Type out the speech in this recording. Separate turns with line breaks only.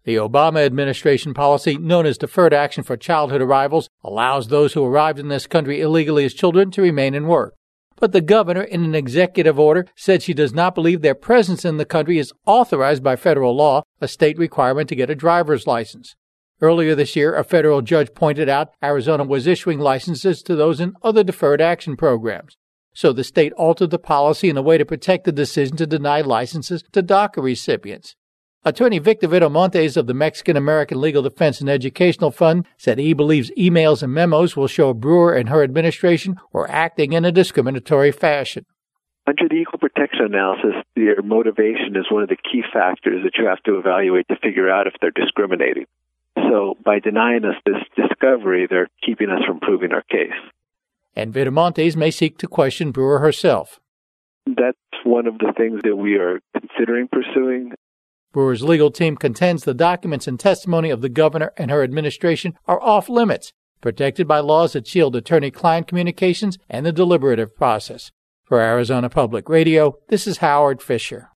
The Obama administration policy, known as Deferred Action for Childhood Arrivals, allows those who arrived in this country illegally as children to remain and work. But the governor, in an executive order, said she does not believe their presence in the country is authorized by federal law, a state requirement to get a driver's license. Earlier this year, a federal judge pointed out Arizona was issuing licenses to those in other deferred action programs. So the state altered the policy in a way to protect the decision to deny licenses to DACA recipients. Attorney Victor Viramontes of the Mexican-American Legal Defense and Educational Fund said he believes emails and memos will show Brewer and her administration were acting in a discriminatory fashion.
Under the equal protection analysis, their motivation is one of the key factors that you have to evaluate to figure out if they're discriminating. So by denying us this discovery, they're keeping us from proving our case.
And Viramontes may seek to question Brewer herself.
That's one of the things that we are considering pursuing.
Brewer's legal team contends the documents and testimony of the governor and her administration are off limits, protected by laws that shield attorney-client communications and the deliberative process. For Arizona Public Radio, this is Howard Fisher.